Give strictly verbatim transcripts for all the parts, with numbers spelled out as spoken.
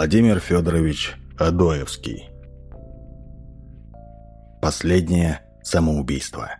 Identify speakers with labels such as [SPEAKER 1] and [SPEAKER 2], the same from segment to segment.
[SPEAKER 1] Владимир Федорович Адоевский. Последнее самоубийство.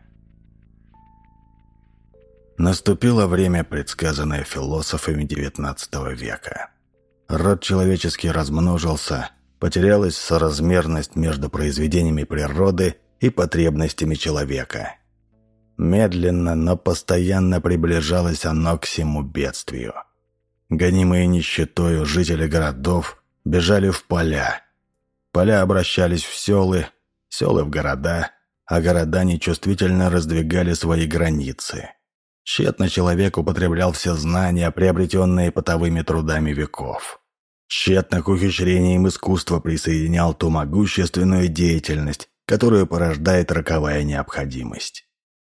[SPEAKER 1] Наступило время, предсказанное философами девятнадцатого века. Род человеческий размножился, потерялась соразмерность между произведениями природы и потребностями человека. Медленно, но постоянно приближалось оно к всему бедствию. Гонимые нищетою, жители городов бежали в поля. Поля обращались в селы, селы в города, а города нечувствительно раздвигали свои границы. Тщетно человек употреблял все знания, приобретенные потовыми трудами веков. Тщетно к ухищрениям искусства присоединял ту могущественную деятельность, которую порождает роковая необходимость.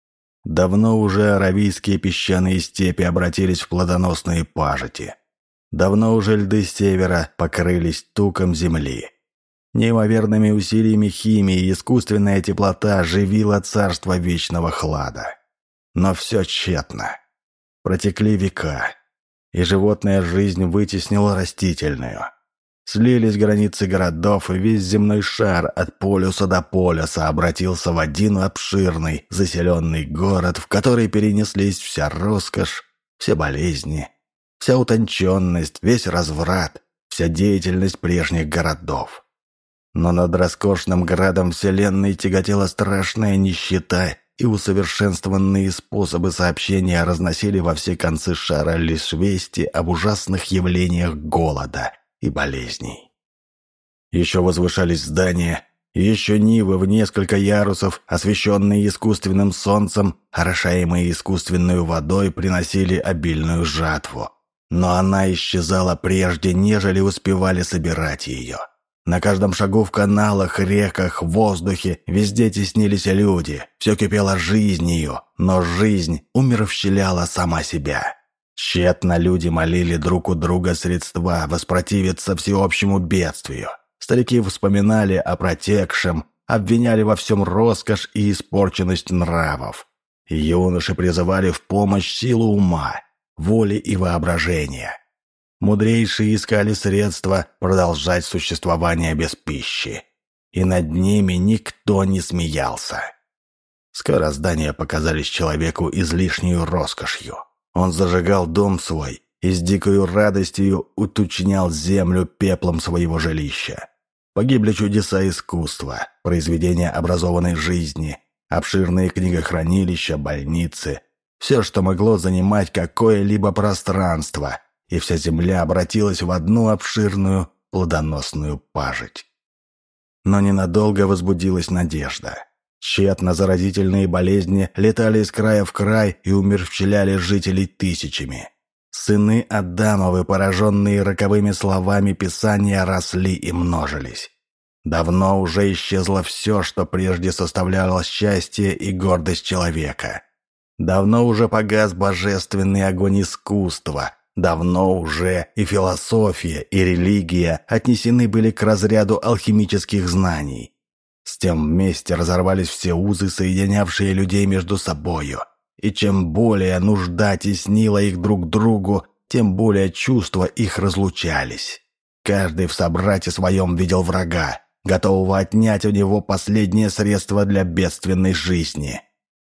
[SPEAKER 1] Давно уже аравийские песчаные степи обратились в плодоносные пажити. Давно уже льды севера покрылись туком земли. Неимоверными усилиями химии искусственная теплота оживила царство вечного хлада. Но все тщетно. Протекли века, и животная жизнь вытеснила растительную. Слились границы городов, и весь земной шар от полюса до полюса обратился в один обширный, заселенный город, в который перенеслись вся роскошь, все болезни, вся утонченность, весь разврат, вся деятельность прежних городов. Но над роскошным градом вселенной тяготела страшная нищета, и усовершенствованные способы сообщения разносили во все концы шара лишь вести об ужасных явлениях голода и болезней. Еще возвышались здания, еще нивы в несколько ярусов, освещенные искусственным солнцем, орошаемые искусственной водой, приносили обильную жатву. Но она исчезала прежде, нежели успевали собирать ее. На каждом шагу в каналах, реках, воздухе везде теснились люди, все кипело жизнью, но жизнь умерщвляла сама себя. Тщетно люди молили друг у друга средства воспротивиться всеобщему бедствию. Старики вспоминали о протекшем, обвиняли во всем роскошь и испорченность нравов. Юноши призывали в помощь силу ума, воли и воображения. Мудрейшие искали средства продолжать существование без пищи. И над ними никто не смеялся. Скоро здания показались человеку излишнею роскошью. Он зажигал дом свой и с дикою радостью уточнял землю пеплом своего жилища. Погибли чудеса искусства, произведения образованной жизни, обширные книгохранилища, больницы, все, что могло занимать какое-либо пространство, и вся земля обратилась в одну обширную плодоносную пажить. Но ненадолго возбудилась надежда. Тщетно заразительные болезни летали из края в край и умерщвляли жителей тысячами. Сыны Адамовы, пораженные роковыми словами Писания, росли и множились. Давно уже исчезло все, что прежде составляло счастье и гордость человека. Давно уже погас божественный огонь искусства. Давно уже и философия, и религия отнесены были к разряду алхимических знаний. С тем вместе разорвались все узы, соединявшие людей между собою. И чем более нужда теснила их друг к другу, тем более чувства их разлучались. Каждый в собрате своем видел врага, готового отнять у него последнее средство для бедственной жизни.